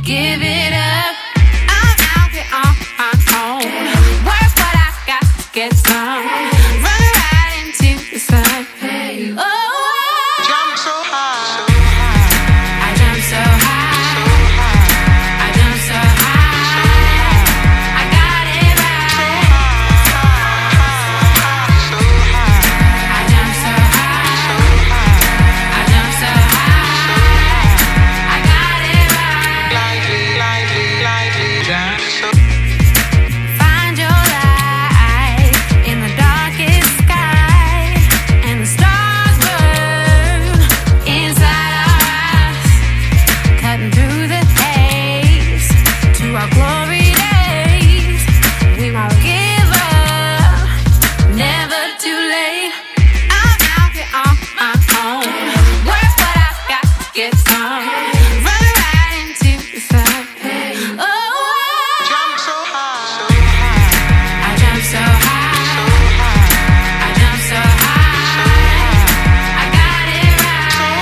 give it up. I'm out here on my own. Work what I got, get some. Run right into the sun. Oh, Jump so high. I jump so high. I jump so high. I got it right. I jump so high. I jump so high. I got it right. Lightly, jump so. Find your light in the darkest sky, and the stars burn inside our eyes, cutting through the haze to our glory days. We won't give up, never too late. I'm out here on my own. Work what I got, get some. Run right into the sun. Oh, Jump so high. I jump so high. I jump so high. I got it right.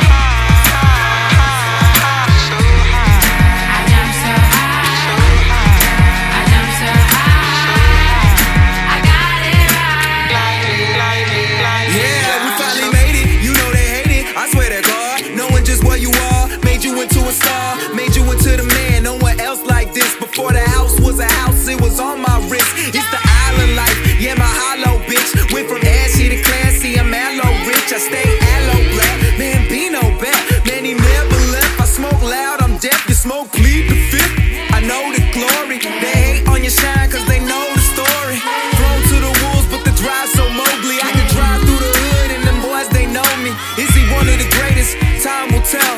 I jump so high. I jump so high. I got it right. Yeah, we finally made it. You know they hate it. I swear to God, knowing just what you are made you into a star, made you into the man. No one else like this. Before the house was a house, it was on my wrist. It's the island life, yeah, my hollow bitch. Went from ashy to classy, I'm aloe rich. I stay aloe black, man, be no back. Man, he never left. I smoke loud, I'm deaf. You smoke, plead the fifth. I know the glory. They hate on your shine, cause they know the story. Thrown to the wolves, but the drive so Mowgli. I can drive through the hood, and them boys, they know me. Is he one of the greatest? Time will tell.